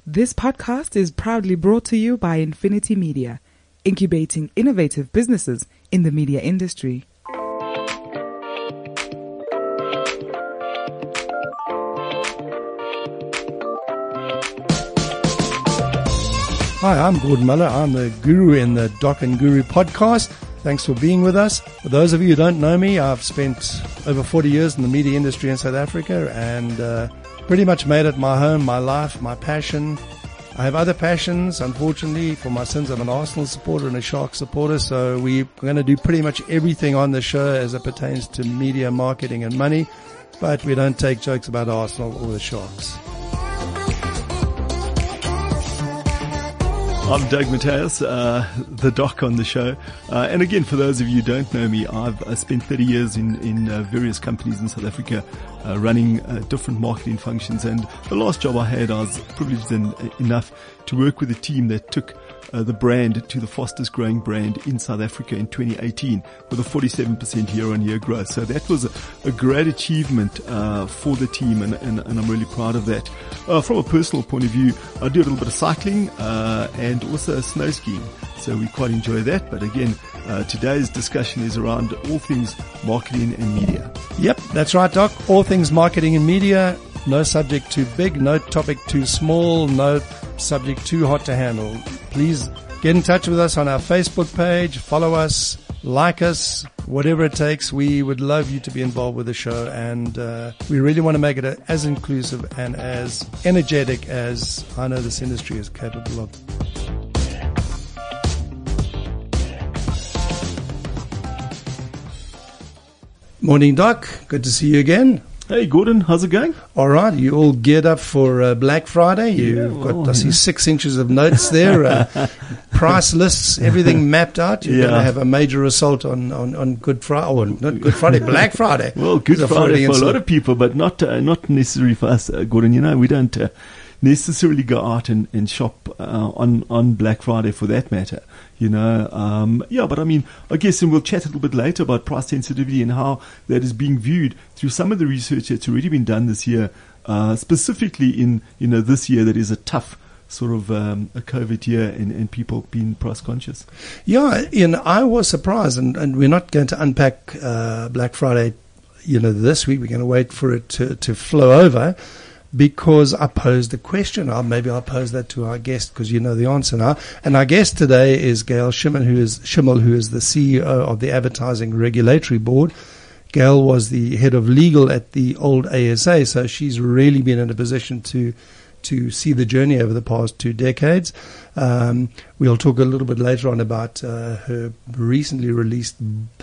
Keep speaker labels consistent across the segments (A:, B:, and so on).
A: This podcast is proudly brought to you by Infinity Media, incubating innovative businesses in the media industry.
B: Hi, I'm Gordon Muller. I'm the guru in the Doc and Guru podcast. Thanks for being with us. For those of you who don't know me, I've spent over 40 years in the media industry in South Africa and pretty much made it my home, my life, my passion. I have other passions. Unfortunately, for my sins, I'm an Arsenal supporter and a Sharks supporter, so we're going to do pretty much everything on the show as it pertains to media, marketing and money, but we don't take jokes about Arsenal or the Sharks.
C: I'm Doug Mateus, the doc on the show. And again, for those of you who don't know me, I've spent 30 years in various companies in South Africa, running different marketing functions. And the last job I had, I was privileged enough to work with a team that took the brand to the fastest growing brand in South Africa in 2018 with a 47% year-on-year growth. So that was a great achievement for the team, and I'm really proud of that. From a personal point of view, I do a little bit of cycling and also snow skiing, so we quite enjoy that. But again, today's discussion is around all things marketing and media.
B: Yep, that's right, Doc. All things marketing and media. No subject too big, no topic too small, no subject too hot to handle. Please get in touch with us on our Facebook page, follow us, like us, whatever it takes. We would love you to be involved with the show, and we really want to make it as inclusive and as energetic as I know this industry is capable of. Morning, Doc. Good to see you again.
C: Hey, Gordon, how's it going?
B: All right, you all geared up for Black Friday? You've got, I see 6 inches of notes there, price lists, everything mapped out. You're going to have a major assault on Good Friday, or not Good Friday, Black Friday.
C: Well, Good Friday for a lot of people, but not necessarily for us, Gordon. You know, we don't necessarily go out and shop on Black Friday for that matter. You know, but I mean, I guess, and we'll chat a little bit later about price sensitivity and how that is being viewed through some of the research that's already been done this year, specifically in, this year that is a tough sort of a COVID year and people being price conscious.
B: Yeah, I was surprised, and we're not going to unpack Black Friday, this week. We're going to wait for it to flow over. Because I posed the question. Maybe I'll pose that to our guest, because you know the answer now. And our guest today is Gail Schimmel, who is the CEO of the Advertising Regulatory Board. Gail was the head of legal at the old ASA, so she's really been in a position to see the journey over the past 2 decades. We'll talk a little bit later on about her recently released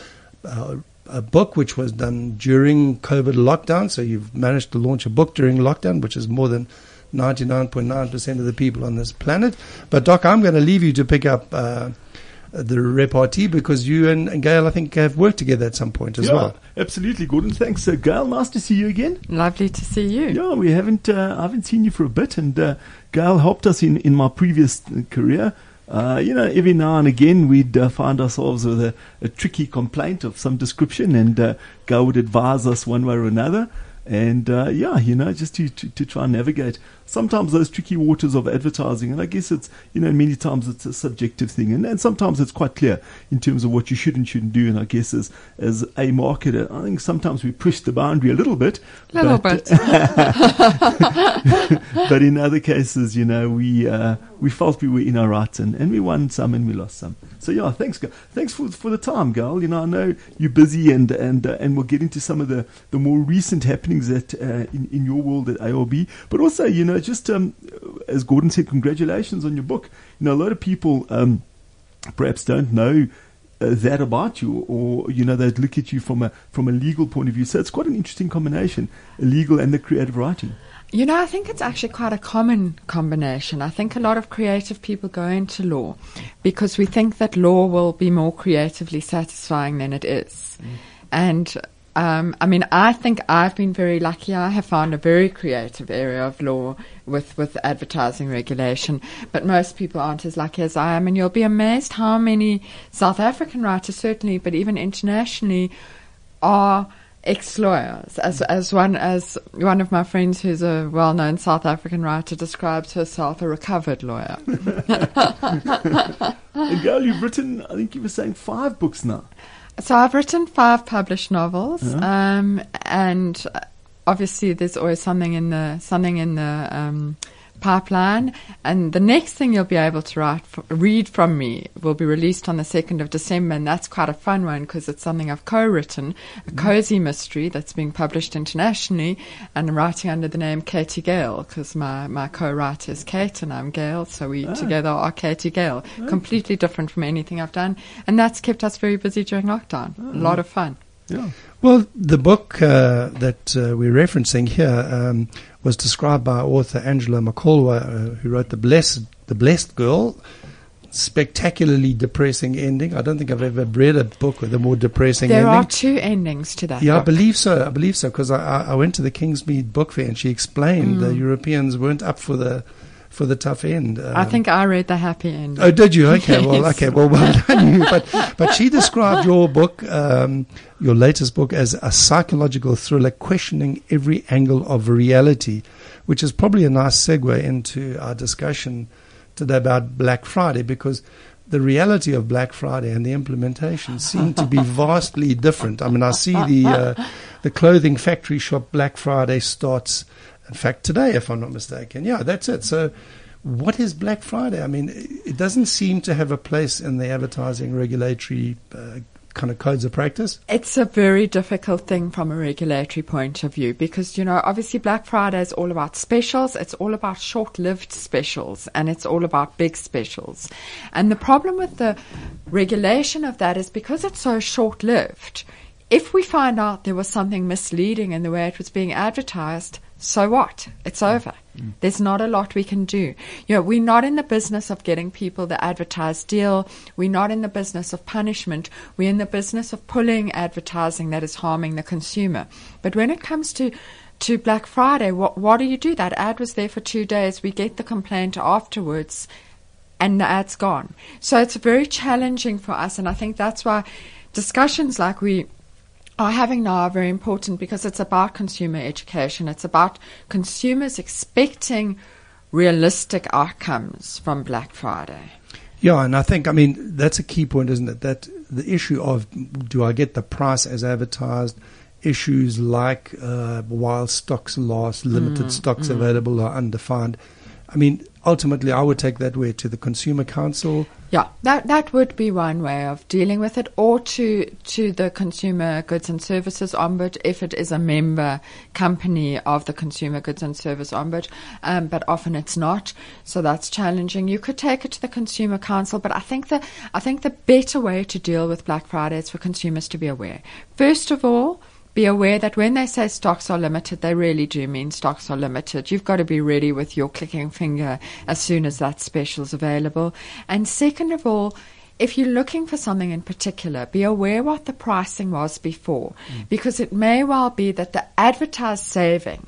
B: a book which was done during COVID lockdown. So you've managed to launch a book during lockdown, which is more than 99.9% of the people on this planet. But Doc, I'm going to leave you to pick up the repartee, because you and Gail, I think, have worked together at some point as well.
C: Absolutely, Gordon. Thanks, Gail. Nice to see you again.
D: Lovely to see you.
C: Yeah, we haven't. I haven't seen you for a bit, and Gail helped us in my previous career. Every now and again we'd find ourselves with a tricky complaint of some description, and Gail would advise us one way or another. And just to try and navigate sometimes those tricky waters of advertising. And I guess it's, many times it's a subjective thing, and sometimes it's quite clear in terms of what you should and shouldn't do. And I guess as a marketer, I think sometimes we push the boundary a little bit.
D: But
C: in other cases, we felt we were in our rights, and we won some and we lost some. So yeah, thanks, Gail. Thanks for the time, Gail. I know you're busy, and we'll get into some of the more recent happenings that in your world at ARB, but also, just as Gordon said, congratulations on your book. A lot of people perhaps don't know that about you, or they'd look at you from a legal point of view. So it's quite an interesting combination, legal and the creative writing.
D: I think it's actually quite a common combination. I think a lot of creative people go into law because we think that law will be more creatively satisfying than it is. And I think I've been very lucky. I have found a very creative area of law with advertising regulation, but most people aren't as lucky as I am. And you'll be amazed how many South African writers, certainly, but even internationally, are Ex-lawyers, as one of my friends who's a well-known South African writer describes herself, a recovered lawyer.
C: And Gail, you've written, I think you were saying 5 books now.
D: So I've written 5 published novels, and obviously there's always something in the pipeline. And the next thing you'll be able to read from me will be released on the 2nd of December, and that's quite a fun one because it's something I've co-written, a cozy mystery that's being published internationally, and I'm writing under the name Katie Gale because my co-writer is Kate and I'm Gail, so we together are Katie Gale. Completely different from anything I've done, and that's kept us very busy during lockdown. A lot of fun.
C: Yeah.
B: Well, the book that we're referencing here was described by author Angela McCall, who wrote The Blessed Girl. Spectacularly depressing ending. I don't think I've ever read a book with a more depressing ending.
D: There are 2 endings to that
B: book.
D: book.
B: I believe so, because I went to the Kingsmead Book Fair and she explained the Europeans weren't up for the tough end.
D: I think I read the happy end.
B: Oh, did you? Okay,
D: Yes.
B: well done you. But she described your book, your latest book, as a psychological thriller questioning every angle of reality, which is probably a nice segue into our discussion today about Black Friday, because the reality of Black Friday and the implementation seem to be vastly different. I mean, I see the clothing factory shop Black Friday starts, in fact, today, if I'm not mistaken. Yeah, that's it. So what is Black Friday? I mean, it doesn't seem to have a place in the advertising regulatory kind of codes of practice.
D: It's a very difficult thing from a regulatory point of view because, obviously Black Friday is all about specials. It's all about short-lived specials, and it's all about big specials. And the problem with the regulation of that is because it's so short-lived, if we find out there was something misleading in the way it was being advertised, so what? It's over. There's not a lot we can do. We're not in the business of getting people the advertised deal. We're not in the business of punishment. We're in the business of pulling advertising that is harming the consumer. But when it comes to Black Friday, what do you do? That ad was there for 2 days. We get the complaint afterwards, and the ad's gone. So it's very challenging for us, and I think that's why discussions like we are having now are very important, because it's about consumer education. It's about consumers expecting realistic outcomes from Black Friday.
B: Yeah, and I think, that's a key point, isn't it? That the issue of, do I get the price as advertised? Issues like while stocks last, limited stocks available or undefined. Ultimately, I would take that way to the Consumer Council.
D: Yeah, that would be one way of dealing with it, or to the Consumer Goods and Services Ombud if it is a member company of the Consumer Goods and Service Ombud, but often it's not, so that's challenging. You could take it to the Consumer Council, but I think the better way to deal with Black Friday is for consumers to be aware. First of all, be aware that when they say stocks are limited, they really do mean stocks are limited. You've got to be ready with your clicking finger as soon as that special is available. And second of all, if you're looking for something in particular, be aware what the pricing was before, because it may well be that the advertised saving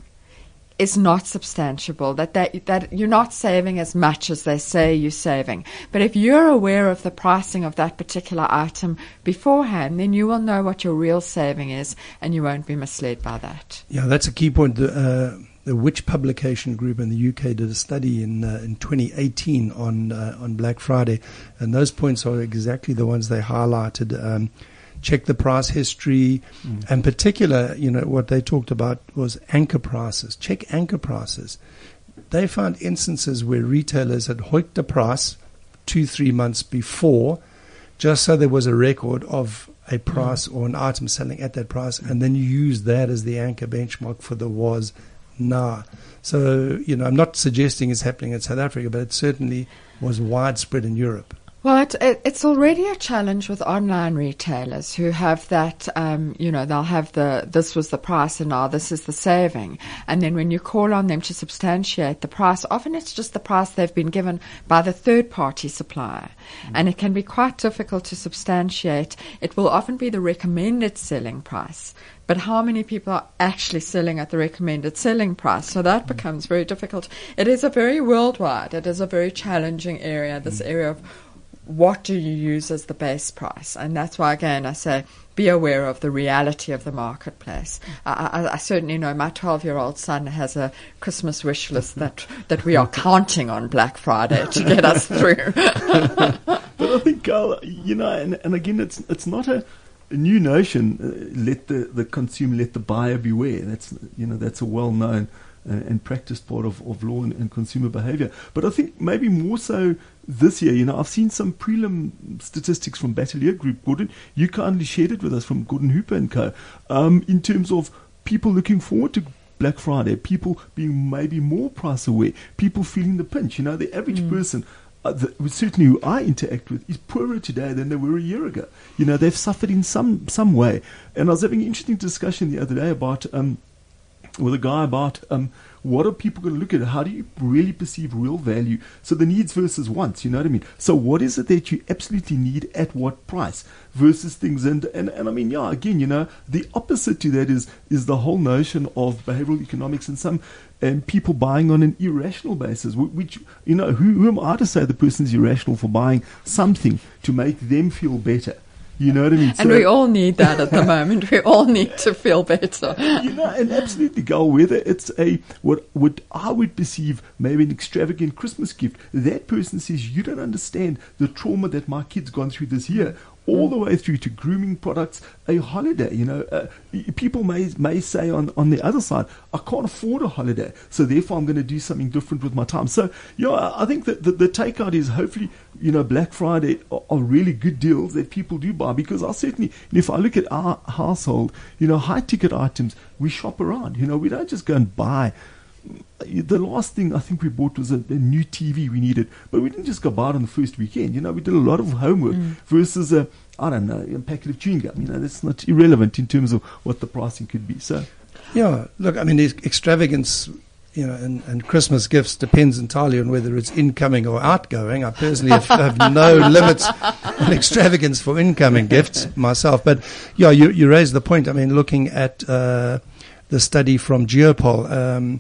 D: is not substantiable, that you're not saving as much as they say you're saving. But if you're aware of the pricing of that particular item beforehand, then you will know what your real saving is, and you won't be misled by that.
B: Yeah, that's a key point. The Which Publication Group in the UK did a study in 2018 on Black Friday, and those points are exactly the ones they highlighted. Check the price history. In particular, what they talked about was anchor prices. Check anchor prices. They found instances where retailers had hiked the price 2-3 months before, just so there was a record of a price or an item selling at that price, and then you use that as the anchor benchmark for the was now. So, I'm not suggesting it's happening in South Africa, but it certainly was widespread in Europe.
D: Well, it's already a challenge with online retailers who have that, they'll have this was the price and now this is the saving. And then when you call on them to substantiate the price, often it's just the price they've been given by the third-party supplier. And it can be quite difficult to substantiate. It will often be the recommended selling price. But how many people are actually selling at the recommended selling price? So that becomes very difficult. It is a very worldwide, it is a very challenging area, this area of what do you use as the base price? And that's why, again, I say be aware of the reality of the marketplace. I certainly know my 12-year-old son has a Christmas wish list that we are counting on Black Friday to get us through.
C: But I think, and again, it's not a new notion. Let the consumer, let the buyer beware. That's a well-known and practiced part of law and consumer behavior. But I think maybe more so this year, I've seen some prelim statistics from Battelier Group, Gordon. You kindly shared it with us from Gordon Hooper & Co. In terms of people looking forward to Black Friday, people being maybe more price aware, people feeling the pinch. The average person, certainly who I interact with, is poorer today than they were a year ago. They've suffered in some way. And I was having an interesting discussion the other day about with a guy about what are people going to look at? How do you really perceive real value? So the needs versus wants, you know what I mean? So what is it that you absolutely need at what price versus things? And I mean, yeah, again, the opposite to that is the whole notion of behavioral economics and some people buying on an irrational basis, which, who am I to say the person is irrational for buying something to make them feel better? You know what I mean?
D: And we all need that at the moment. We all need to feel better.
C: And absolutely, Gal, whether it's what I would perceive maybe an extravagant Christmas gift, that person says, you don't understand the trauma that my kid's gone through this year, all the way through to grooming products, a holiday. People may say on the other side, I can't afford a holiday, so therefore I'm going to do something different with my time. So, I think that the takeout is hopefully, Black Friday are really good deals that people do buy, because I certainly, if I look at our household, high ticket items, we shop around. We don't just go and buy. The last thing I think we bought was a new TV we needed, but we didn't just go buy it on the first weekend. We did a lot of homework versus a packet of chewing gum. That's not irrelevant in terms of what the pricing could be. So,
B: yeah, look, I mean, the extravagance, and Christmas gifts depends entirely on whether it's incoming or outgoing. I personally have no limits on extravagance for incoming gifts myself. But yeah, you raised the point. I mean, looking at the study from Geopol,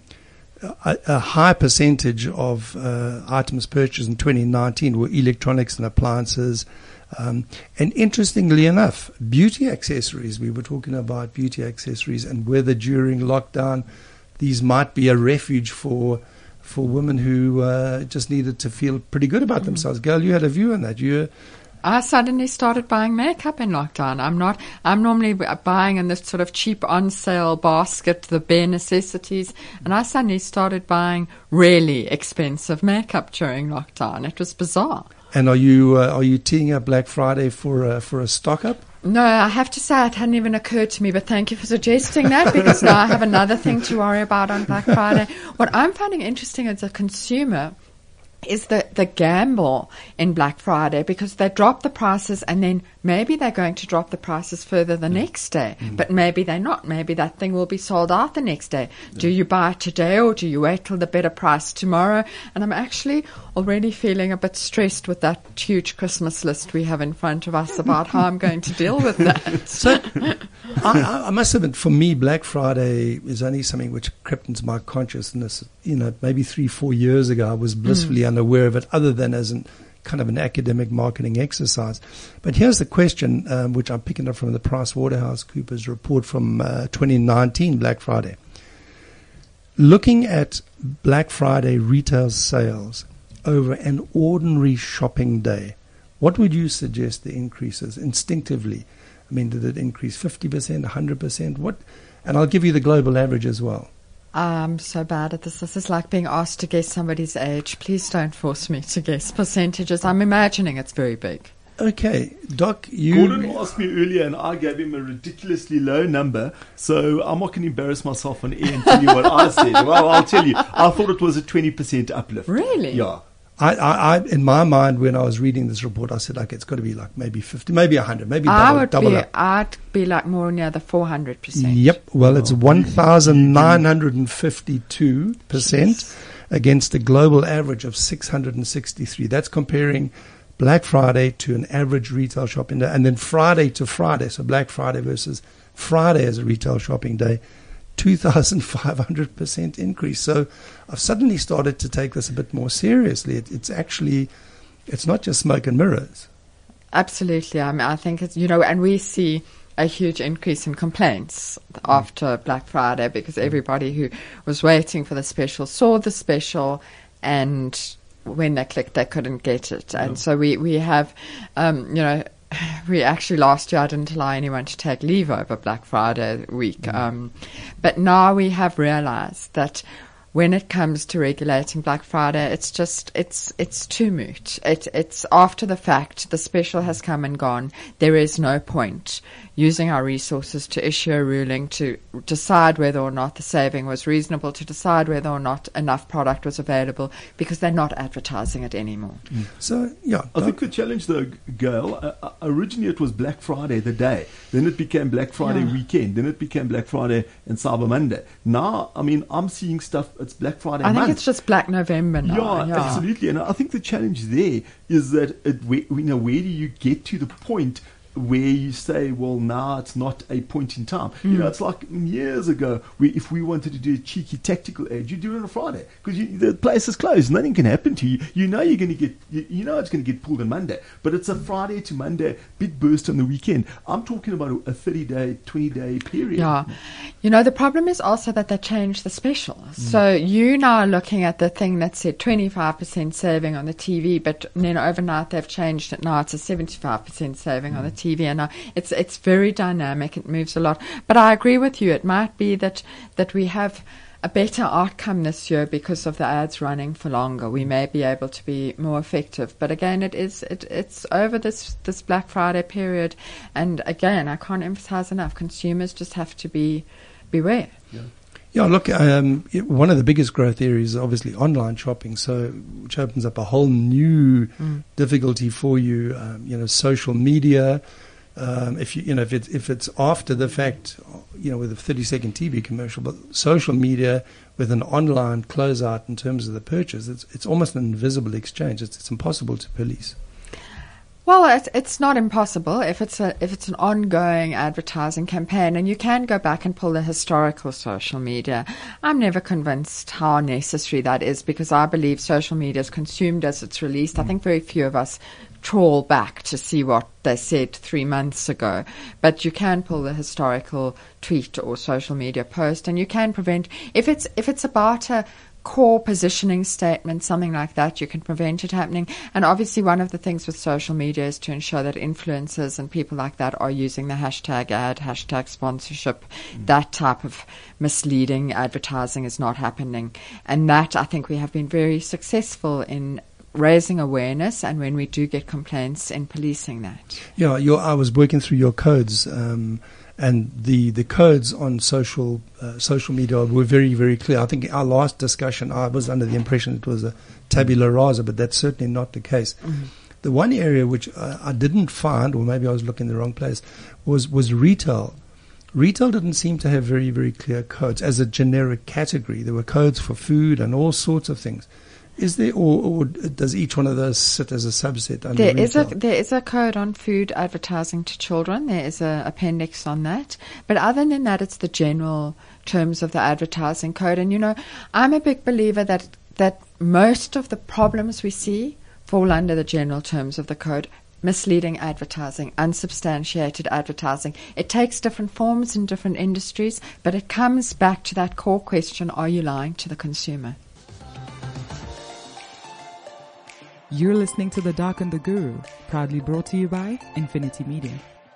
B: a high percentage of items purchased in 2019 were electronics and appliances. And interestingly enough, beauty accessories, we were talking about beauty accessories and whether during lockdown these might be a refuge for women who just needed to feel pretty good about themselves. Girl, you had a view on that.
D: I suddenly started buying makeup in lockdown. I'm normally buying in this sort of cheap on sale basket, the bare necessities, and I suddenly started buying really expensive makeup during lockdown. It was bizarre.
B: And are you teeing up Black Friday for a stock up?
D: No, I have to say it hadn't even occurred to me, but thank you for suggesting that, because now I have another thing to worry about on Black Friday. What I'm finding interesting as a consumer is the gamble in Black Friday, because they drop the prices and then maybe they're going to drop the prices further the next day, but maybe they're not. Maybe that thing will be sold out the next day. Do you buy it today or do you wait till the better price tomorrow? And I'm actually already feeling a bit stressed with that huge Christmas list we have in front of us about how I'm going to deal with that.
B: So I must admit, for me, Black Friday is only something which crept into my consciousness. Maybe 3-4 years ago, I was blissfully unaware of it, other than as kind of an academic marketing exercise. But here's the question, which I'm picking up from the PricewaterhouseCoopers report from 2019 Black Friday. Looking at Black Friday retail sales over an ordinary shopping day, what would you suggest the increases instinctively? I mean, did it increase 50%, 100%? What? And I'll give you the global average as well.
D: I'm so bad at this. This is like being asked to guess somebody's age. Please don't force me to guess percentages. I'm imagining it's very big.
B: Okay, Doc,
C: Gordon asked me earlier and I gave him a ridiculously low number, so I'm not going to embarrass myself on air and tell you what I said. Well, I'll tell you. I thought it was a 20% uplift.
D: Really?
C: Yeah.
B: I in my mind, when I was reading this report, I said, it's got to be like maybe 50, maybe 100, maybe double up.
D: I'd be like more near the 400%.
B: Yep. Well, it's 1,952% against a global average of 663. That's comparing Black Friday to an average retail shopping day, and then Friday to Friday. So Black Friday versus Friday as a retail shopping day. 2,500% increase. So I've suddenly started to take this a bit more seriously. It's not just smoke and mirrors.
D: Absolutely. I mean, I think it's, and we see a huge increase in complaints after Black Friday, because everybody who was waiting for the special saw the special, and when they clicked, they couldn't get it. And so we have, we actually last year I didn't allow anyone to take leave over Black Friday week. But now we have realized that when it comes to regulating Black Friday, it's too moot. It's after the fact. The special has come and gone. There is no point using our resources to issue a ruling to decide whether or not the saving was reasonable, to decide whether or not enough product was available, because they're not advertising it anymore.
B: So, yeah.
C: I think the challenge, though, Gail, originally it was Black Friday the day. Then it became Black Friday weekend. Then it became Black Friday and Cyber Monday. Now, I mean, I'm seeing stuff, it's Black Friday month.
D: I think it's just Black November now.
C: Yeah, absolutely. And I think the challenge there is that, where do you get to the point where you say, well, now it's not a point in time. It's like years ago, if we wanted to do a cheeky tactical ad, you do it on a Friday because the place is closed. Nothing can happen to you. You know you're going to get, it's going to get pulled on Monday, but it's a Friday to Monday big burst on the weekend. I'm talking about a 30-day, 20-day period.
D: Yeah. The problem is also that they changed the special. So you now are looking at the thing that said 25% saving on the TV, but then overnight they've changed it. Now it's a 75% saving on the TV, and it's very dynamic. It moves a lot. But I agree with you. It might be that we have a better outcome this year because of the ads running for longer. We may be able to be more effective. But again, it's over this Black Friday period. And again, I can't emphasize enough, consumers just have to beware.
B: Yeah, look, one of the biggest growth areas is obviously online shopping, which opens up a whole new difficulty for you. Social media. If it's after the fact, with a 30-second TV commercial, but social media with an online closeout in terms of the purchase, it's almost an invisible exchange. It's impossible to police.
D: Well, it's not impossible if it's an ongoing advertising campaign, and you can go back and pull the historical social media. I'm never convinced how necessary that is, because I believe social media is consumed as it's released. I think very few of us trawl back to see what they said 3 months ago, but you can pull the historical tweet or social media post, and you can prevent if it's about a core positioning statement, something like that, you can prevent it happening. And obviously one of the things with social media is to ensure that influencers and people like that are using the hashtag ad, hashtag sponsorship. That type of misleading advertising is not happening. And that, I think we have been very successful in raising awareness, and when we do get complaints, in policing that.
B: Yeah, I was working through your codes, and the codes on social media were very, very clear. I think our last discussion, I was under the impression it was a tabula rasa, but that's certainly not the case. The one area which I didn't find, or maybe I was looking in the wrong place, was retail. Retail didn't seem to have very, very clear codes as a generic category. There were codes for food and all sorts of things. Is there, or does each one of those sit as a subset under retail?
D: There is a code on food advertising to children. There is an appendix on that. But other than that, it's the general terms of the advertising code. And, I'm a big believer that most of the problems we see fall under the general terms of the code. Misleading advertising, unsubstantiated advertising. It takes different forms in different industries, but it comes back to that core question, are you lying to the consumer?
A: You're listening to The Doc and the Guru, proudly brought to you by Infinity Media.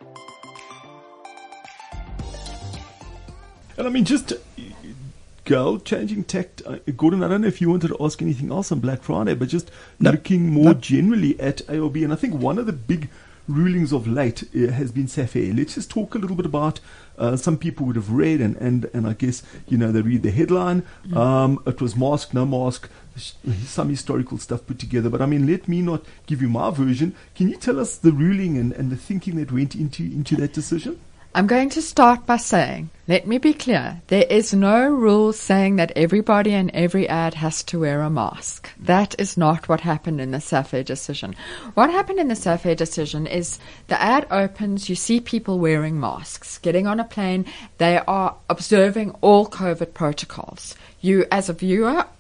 C: And I mean, just go changing tact. Gordon, I don't know if you wanted to ask anything else on Black Friday, but just looking more generally at AOB. And I think one of the big rulings of late has been SAFER. Let's just talk a little bit about some people would have read, and I guess, they read the headline. It was mask, no mask, some historical stuff put together. But I mean, let me not give you my version. Can you tell us the ruling and the thinking that went into that decision?
D: I'm going to start by saying, let me be clear, there is no rule saying that everybody in every ad has to wear a mask. That is not what happened in the SAFER decision. What happened in the SAFER decision is the ad opens, you see people wearing masks, getting on a plane, they are observing all COVID protocols. You, as a viewer,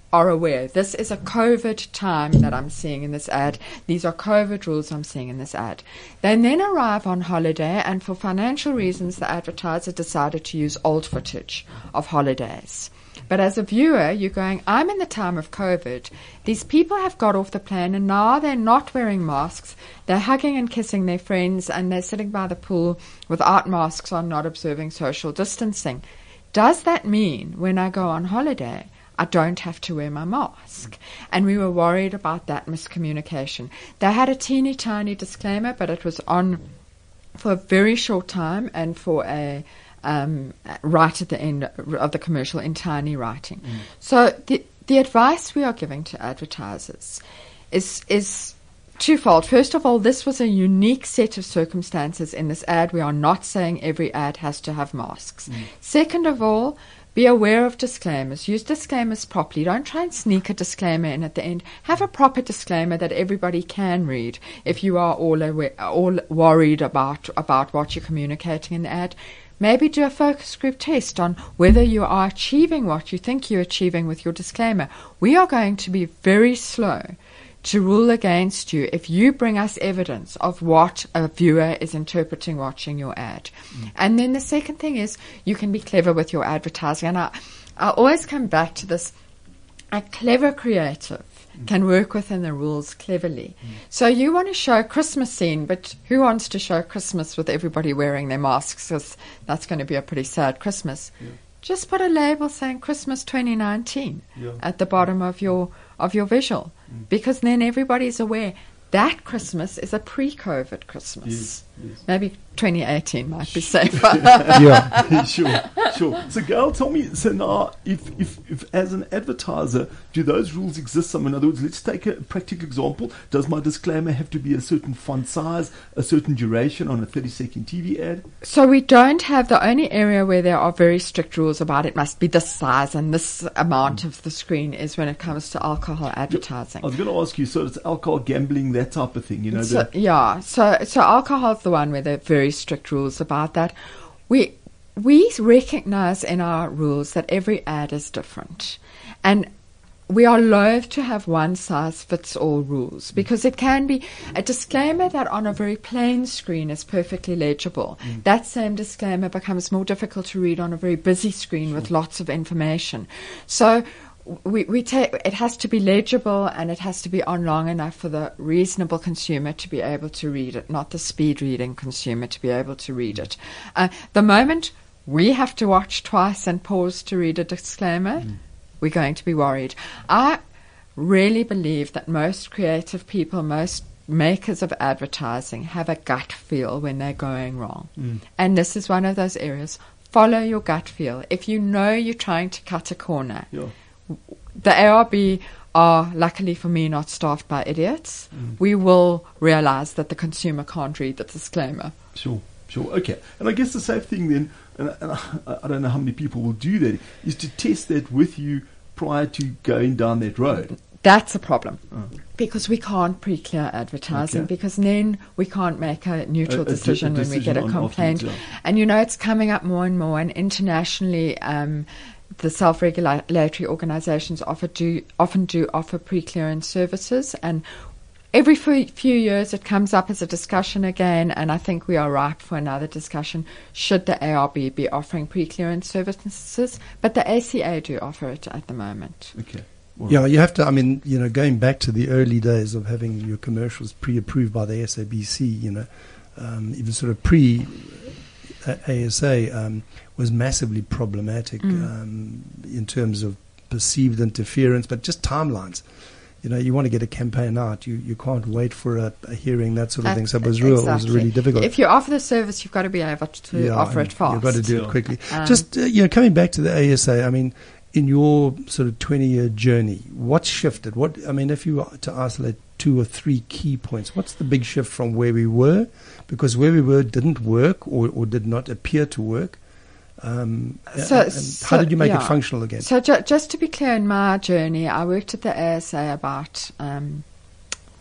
D: are aware. This is a COVID time that I'm seeing in this ad. These are COVID rules I'm seeing in this ad. They then arrive on holiday, and for financial reasons, the advertiser decided to use old footage of holidays. But as a viewer, you're going, I'm in the time of COVID. These people have got off the plane and now they're not wearing masks. They're hugging and kissing their friends and they're sitting by the pool without masks on, not observing social distancing. Does that mean when I go on holiday, I don't have to wear my mask? And we were worried about that miscommunication. They had a teeny tiny disclaimer, but it was on for a very short time and for a right at the end of the commercial in tiny writing. So the advice we are giving to advertisers is twofold. First of all, this was a unique set of circumstances in this ad. We are not saying every ad has to have masks. Second of all, be aware of disclaimers. Use disclaimers properly. Don't try and sneak a disclaimer in at the end. Have a proper disclaimer that everybody can read if you are all worried about what you're communicating in the ad. Maybe do a focus group test on whether you are achieving what you think you're achieving with your disclaimer. We are going to be very slow to rule against you if you bring us evidence of what a viewer is interpreting watching your ad. And then the second thing is you can be clever with your advertising. And I always come back to this. A clever creative can work within the rules cleverly. So you want to show a Christmas scene, but who wants to show Christmas with everybody wearing their masks? Because that's going to be a pretty sad Christmas. Just put a label saying Christmas 2019 at the bottom of your visual, because then everybody's aware that Christmas is a pre-COVID Christmas. Maybe 2018 might be safer.
C: Sure. So, Gail, tell me, so now, if as an advertiser, do those rules exist? In other words, let's take a practical example. Does my disclaimer have to be a certain font size, a certain duration on a 30-second TV ad?
D: So we don't have, the only area where there are very strict rules about it must be this size and this amount of the screen is when it comes to alcohol advertising.
C: I was going to ask you, so it's alcohol, gambling, that type of thing, you know?
D: So alcohol is the one where there are very strict rules about that. We recognize in our rules that every ad is different. And we are loath to have one-size-fits-all rules because it can be a disclaimer that on a very plain screen is perfectly legible. That same disclaimer becomes more difficult to read on a very busy screen with lots of information. So we take, it has to be legible and it has to be on long enough for the reasonable consumer to be able to read it, not the speed reading consumer to be able to read it. The moment we have to watch twice and pause to read a disclaimer, we're going to be worried. I really believe that most creative people, most makers of advertising have a gut feel when they're going wrong. And this is one of those areas. Follow your gut feel. If you know you're trying to cut a corner, the ARB are, luckily for me, not staffed by idiots. We will realize that the consumer can't read the disclaimer.
C: Sure. Okay. And I guess the safe thing then, and I don't know how many people will do that, is to test that with you prior to going down that road.
D: That's a problem. Because we can't pre-clear advertising, because then we can't make a neutral decision when we get a complaint. And it's coming up more and more, and internationally the self-regulatory organizations often do offer pre-clearance services, and every few years it comes up as a discussion again, and I think we are ripe for another discussion. Should the ARB be offering pre-clearance services? But the ACA do offer it at the moment.
C: Okay.
B: Yeah, you have to, going back to the early days of having your commercials pre-approved by the SABC, even sort of pre-ASA was massively problematic in terms of perceived interference, but just timelines. You want to get a campaign out. You can't wait for a hearing, that sort of thing. So it was real. Exactly. It was really difficult.
D: If you offer the service, you've got to be able to offer it fast.
B: You've got to do it quickly. Just coming back to the ASA, I mean, in your sort of 20-year journey, what's shifted? If you were to isolate 2 or 3 key points, what's the big shift from where we were? Because where we were didn't work or did not appear to work. How did you make it functional again?
D: So just to be clear, in my journey, I worked at the ASA about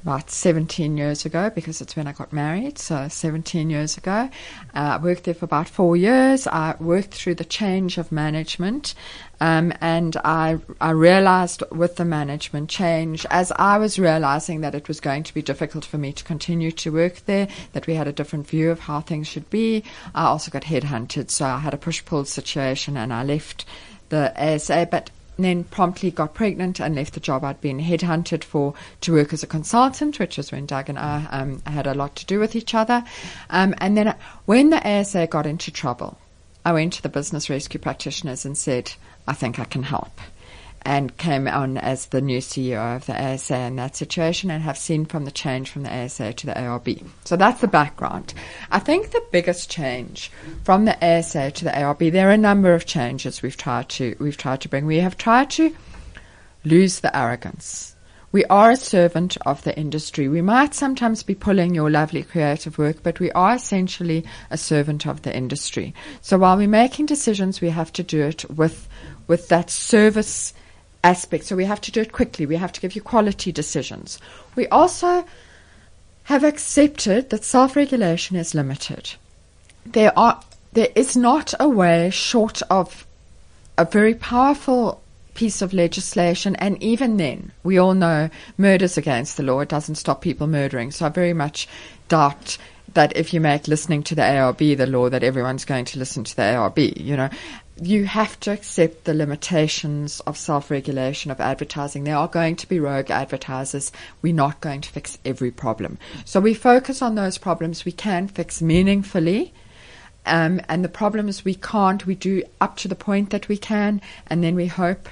D: about 17 years ago, because it's when I got married, so 17 years ago. I worked there for about 4 years. I worked through the change of management, and I realized with the management change, as I was realizing that it was going to be difficult for me to continue to work there, that we had a different view of how things should be. I also got headhunted, so I had a push-pull situation, and I left the ASA, but then promptly got pregnant and left the job I'd been headhunted for to work as a consultant, which is when Doug and I had a lot to do with each other. And then when the ASA got into trouble, I went to the business rescue practitioners and said, I think I can help, and came on as the new CEO of the ASA in that situation, and have seen from the change from the ASA to the ARB. So that's the background. I think the biggest change from the ASA to the ARB, there are a number of changes we've tried to bring. We have tried to lose the arrogance. We are a servant of the industry. We might sometimes be pulling your lovely creative work, but we are essentially a servant of the industry. So while we're making decisions, we have to do it with that service aspect. So we have to do it quickly. We have to give you quality decisions. We also have accepted that self-regulation is limited. There is not a way short of a very powerful piece of legislation, and even then, we all know murder's against the law. It doesn't stop people murdering. So I very much doubt that if you make listening to the ARB the law, that everyone's going to listen to the ARB. You know, you have to accept the limitations of self-regulation of advertising. There are going to be rogue advertisers. We're not going to fix every problem. So we focus on those problems we can fix meaningfully. And the problems we can't, we do up to the point that we can, and then we hope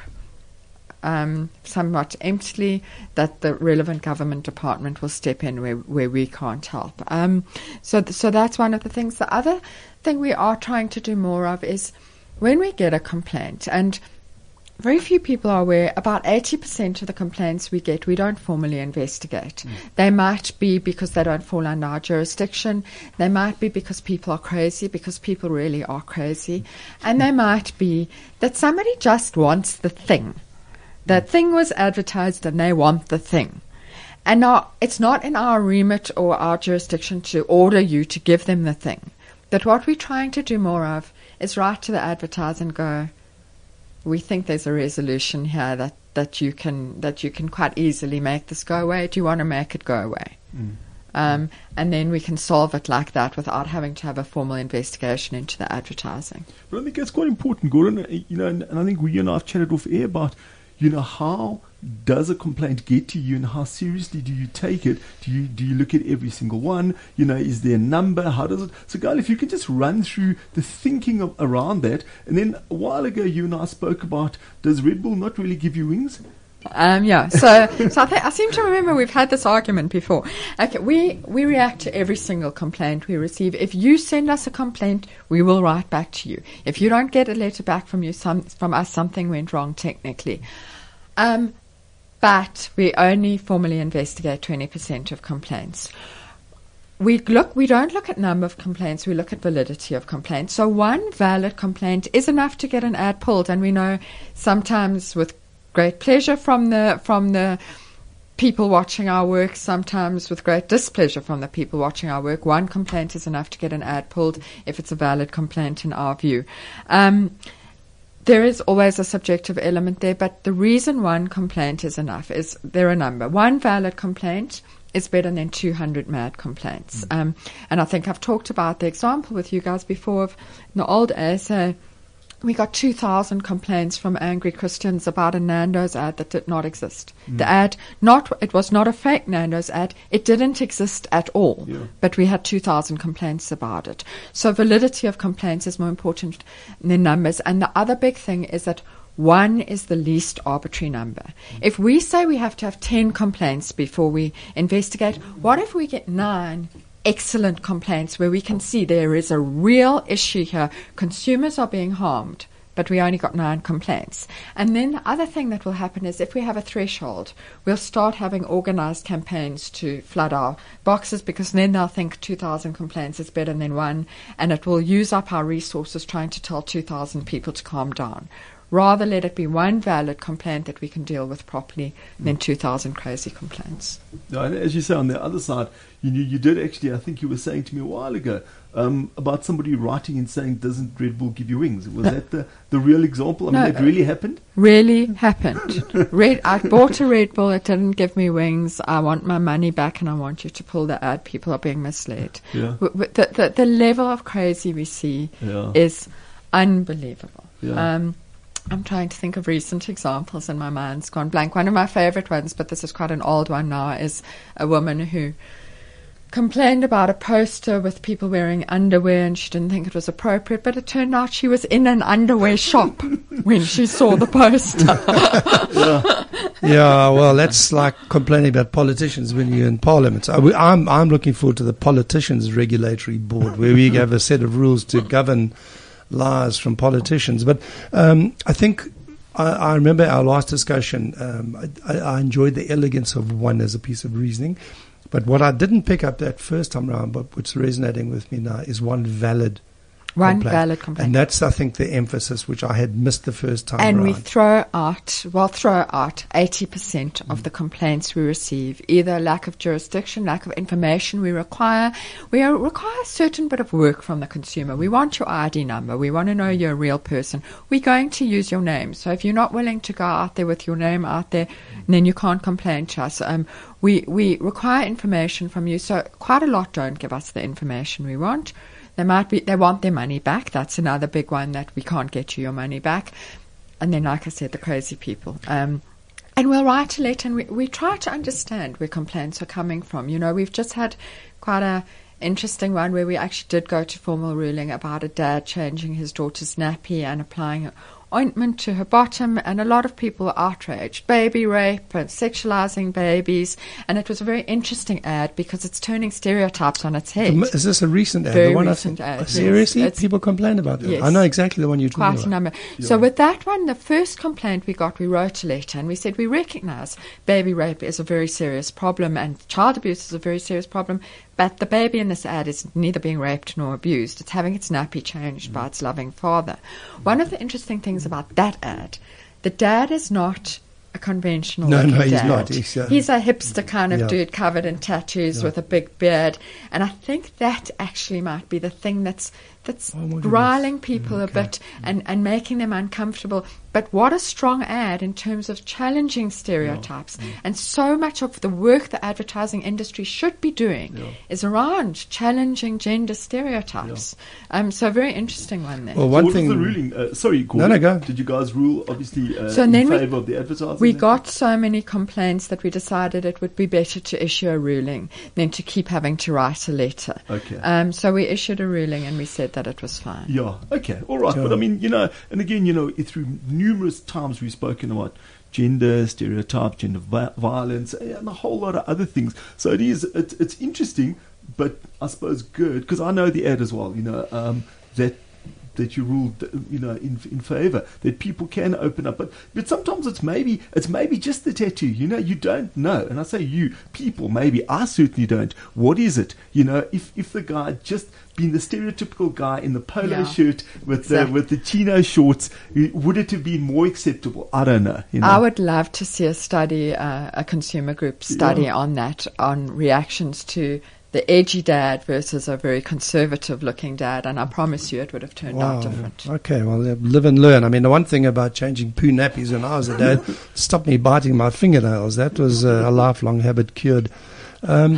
D: somewhat emptily that the relevant government department will step in where we can't help. So that's one of the things. The other thing we are trying to do more of is when we get a complaint, and very few people are aware, about 80% of the complaints we get, we don't formally investigate. They might be because they don't fall under our jurisdiction. They might be because people are crazy, because people really are crazy. And they might be that somebody just wants the thing. The thing was advertised and they want the thing. And now it's not in our remit or our jurisdiction to order you to give them the thing. But what we're trying to do more of is write to the advertiser and go, we think there's a resolution here that you can quite easily make this go away. Do you want to make it go away? And then we can solve it like that without having to have a formal investigation into the advertising.
C: But I think that's quite important, Gordon. And I think you and I have chatted off air about, how does a complaint get to you and how seriously do you take it? Do you look at every single one? Is there a number? How does it? So, Gail, if you can just run through the thinking around that. And then a while ago, you and I spoke about, does Red Bull not really give you wings?
D: Yeah. So I seem to remember we've had this argument before. Okay, we react to every single complaint we receive. If you send us a complaint, we will write back to you. If you don't get a letter back from us, something went wrong technically. But we only formally investigate 20% of complaints. We don't look at number of complaints, we look at validity of complaints. So one valid complaint is enough to get an ad pulled, and we know sometimes with great pleasure from the people watching our work, sometimes with great displeasure from the people watching our work. One complaint is enough to get an ad pulled if it's a valid complaint in our view. There is always a subjective element there, but the reason one complaint is enough is there are a number. One valid complaint is better than 200 mad complaints. And I think I've talked about the example with you guys before of the old ASA. We got 2,000 complaints from angry Christians about a Nando's ad that did not exist. The ad, it was not a fake Nando's ad. It didn't exist at all. Yeah. But we had 2,000 complaints about it. So validity of complaints is more important than numbers. And the other big thing is that one is the least arbitrary number. If we say we have to have 10 complaints before we investigate, what if we get 9 excellent complaints where we can see there is a real issue here? Consumers are being harmed, but we only got 9 complaints. And then the other thing that will happen is if we have a threshold, we'll start having organized campaigns to flood our boxes, because then they'll think 2,000 complaints is better than 1, and it will use up our resources trying to tell 2,000 people to calm down, rather let it be one valid complaint that we can deal with properly than 2,000 crazy complaints.
C: No, and as you say, on the other side, you did actually, I think you were saying to me a while ago, about somebody writing and saying, doesn't Red Bull give you wings? Was that the real example? I mean, that really happened?
D: Really happened. I bought a Red Bull, it didn't give me wings. I want my money back and I want you to pull the ad. People are being misled.
C: Yeah.
D: The level of crazy we see is unbelievable.
C: Yeah.
D: I'm trying to think of recent examples and my mind's gone blank. One of my favorite ones, but this is quite an old one now, is a woman who complained about a poster with people wearing underwear and she didn't think it was appropriate, but it turned out she was in an underwear shop when she saw the poster.
B: Yeah, well, that's like complaining about politicians when you're in Parliament. So I'm looking forward to the Politicians Regulatory Board, where we have a set of rules to govern lies from politicians. But I think I remember our last discussion. I enjoyed the elegance of one as a piece of reasoning. But what I didn't pick up that first time around, but what's resonating with me now, is one valid complaint. And that's, I think, the emphasis which I had missed the first time around.
D: And we throw out 80% of the complaints we receive, either lack of jurisdiction, lack of information we require. We require a certain bit of work from the consumer. We want your ID number. We want to know you're a real person. We're going to use your name. So if you're not willing to go out there with your name out there, then you can't complain to us. We require information from you. So quite a lot don't give us the information we want. They want their money back. That's another big one, that we can't get you your money back. And then, like I said, the crazy people. And we'll write a letter and we try to understand where complaints are coming from. You know, we've just had quite a interesting one where we actually did go to formal ruling about a dad changing his daughter's nappy and applying ointment to her bottom, and a lot of people were outraged. Baby rape and sexualizing babies. And it was a very interesting ad because it's turning stereotypes on its head.
B: Is this a recent ad?
D: Very recent ad.
B: Seriously?
D: Yes.
B: People complain about it?
D: Yes.
B: I know exactly the one you're talking about.
D: Quite a number. Yeah. So with that one, the first complaint we got, we wrote a letter and we said we recognize baby rape is a very serious problem and child abuse is a very serious problem, but the baby in this ad is neither being raped nor abused. It's having its nappy changed by its loving father. One of the interesting things about that ad, the dad is not a conventional
B: No,
D: dad.
B: he's not.
D: He's a hipster kind of dude covered in tattoos with a big beard. And I think that actually might be the thing that's riling people a bit and making them uncomfortable. But what a strong ad in terms of challenging stereotypes. And so much of the work the advertising industry should be doing is around challenging gender stereotypes. So a very interesting one there.
B: Well,
C: what was the ruling? Sorry, Gordon.
B: No, go.
C: Did you guys rule, obviously,
D: in
C: favour of the advertising?
D: We got so many complaints that we decided it would be better to issue a ruling than to keep having to write a letter.
C: Okay.
D: So we issued a ruling and we said that it was fine.
C: Yeah, okay, all right. Sure. But I mean, and again, through numerous times we've spoken about gender stereotype, gender violence, and a whole lot of other things. So it's interesting, but I suppose good, because I know the ad as well, that you ruled, in favour, that people can open up. But sometimes it's maybe just the tattoo. You don't know. And I say people, maybe I certainly don't. What is it? If the guy just been the stereotypical guy in the polo shirt with the chino shorts, would it have been more acceptable? I don't know.
D: I would love to see a study, a consumer group study on that, on reactions to the edgy dad versus a very conservative-looking dad, and I promise you it would have turned out different.
B: Okay, well, live and learn. I mean, the one thing about changing poo nappies when I was a dad stopped me biting my fingernails. That was a lifelong habit cured.
C: Well,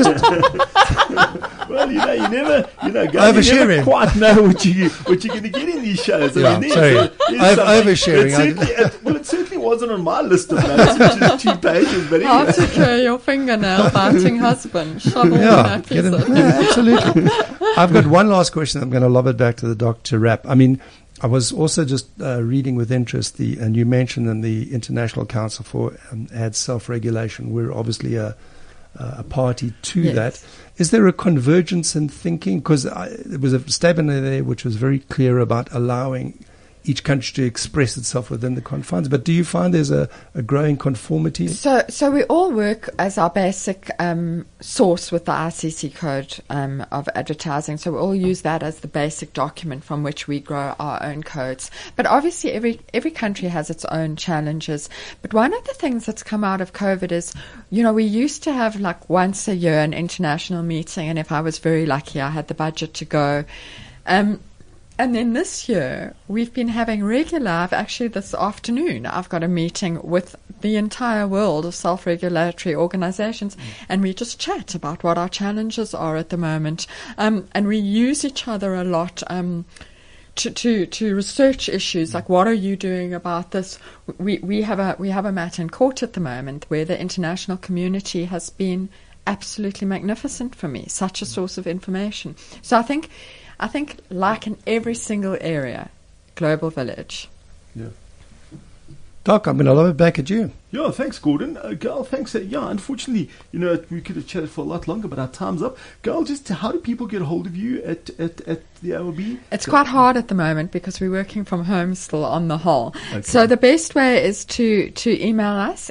C: you never quite know what you're going to get in these shows.
B: Oversharing.
C: It certainly wasn't on my list of notes, which is 2 pages. But
D: how to cure your fingernail biting husband. Shovel
B: absolutely. I've got one last question. I'm going to lob it back to the doc to wrap. I mean, I was also just reading with interest and you mentioned in the International Council for Ad Self-Regulation, we're obviously a party to that. Is there a convergence in thinking? Because there was a statement there which was very clear about allowing each country to express itself within the confines. But do you find there's a growing conformity?
D: So we all work as our basic source with the ICC code of advertising. So we all use that as the basic document from which we grow our own codes. But obviously every country has its own challenges. But one of the things that's come out of COVID is, we used to have like once a year an international meeting, and if I was very lucky, I had the budget to go. And then this year, we've been having actually this afternoon, I've got a meeting with the entire world of self-regulatory organizations, and we just chat about what our challenges are at the moment. And we use each other a lot to research issues, like what are you doing about this? We have a matter in court at the moment where the international community has been absolutely magnificent for me, such a source of information. So I think like in every single area, Global Village.
C: Yeah.
B: Doc, I'm going to lob it back at you.
C: Yeah, thanks, Gordon. Gail, thanks. Unfortunately, we could have chatted for a lot longer, but our time's up. Gail, just how do people get hold of you at the AOB?
D: It's quite hard at the moment because we're working from home still on the whole.
C: Okay.
D: So the best way is to email us,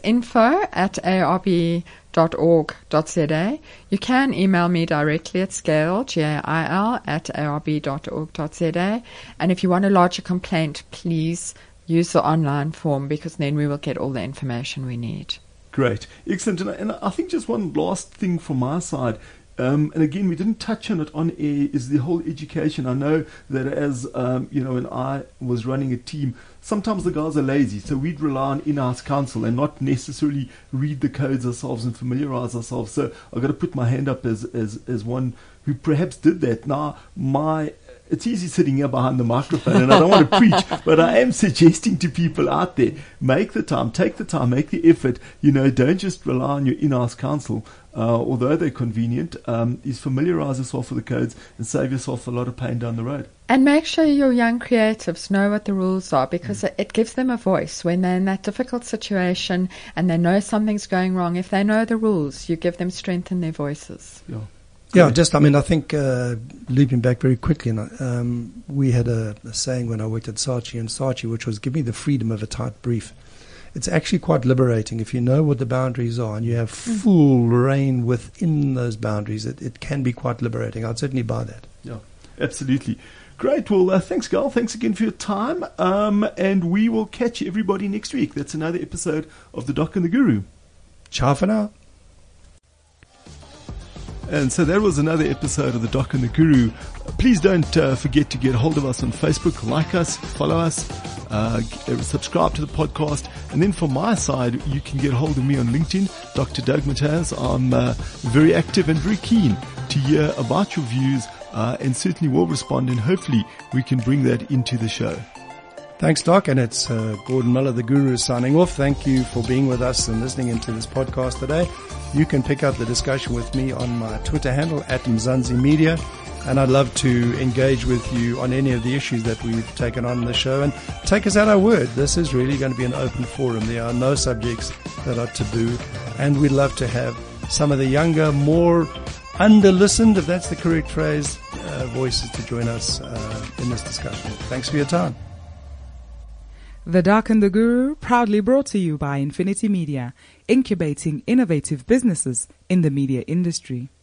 D: info@aorb.org.za. You can email me directly at Gail, Gail, @aorb.org.za. And if you want to lodge a complaint, please use the online form, because then we will get all the information we need.
C: Great. Excellent. And I think just one last thing from my side, and again, we didn't touch on it on air, is the whole education. I know that as, when I was running a team, sometimes the guys are lazy, so we'd rely on in-house counsel and not necessarily read the codes ourselves and familiarize ourselves. So I've got to put my hand up as one who perhaps did that. Now, it's easy sitting here behind the microphone, and I don't want to preach, but I am suggesting to people out there, take the time, make the effort. Don't just rely on your in-house counsel, although they're convenient. Is familiarize yourself with the codes and save yourself a lot of pain down the road.
D: And make sure your young creatives know what the rules are, because it gives them a voice when they're in that difficult situation and they know something's going wrong. If they know the rules, you give them strength in their voices.
B: Yeah. Yeah, I think looping back very quickly, we had a saying when I worked at Saatchi, which was, give me the freedom of a tight brief. It's actually quite liberating if you know what the boundaries are and you have full reign within those boundaries. It can be quite liberating. I'd certainly buy that.
C: Yeah, absolutely. Great. Well, thanks, Gail. Thanks again for your time. And we will catch everybody next week. That's another episode of The Doc and the Guru.
B: Ciao for now.
C: And so that was another episode of The Doc and the Guru. Please don't forget to get hold of us on Facebook, like us, follow us, subscribe to the podcast. And then from my side, you can get hold of me on LinkedIn, Dr. Doug Mataz. I'm very active and very keen to hear about your views, and certainly will respond, and hopefully we can bring that into the show.
B: Thanks, Doc, and it's Gordon Miller, the Guru, signing off. Thank you for being with us and listening into this podcast today. You can pick up the discussion with me on my Twitter handle, @MzansiMedia, and I'd love to engage with you on any of the issues that we've taken on in the show, and take us at our word. This is really going to be an open forum. There are no subjects that are taboo, and we'd love to have some of the younger, more under-listened, if that's the correct phrase, voices to join us in this discussion. Thanks for your time.
A: The Doc and the Guru, proudly brought to you by Infinity Media, incubating innovative businesses in the media industry.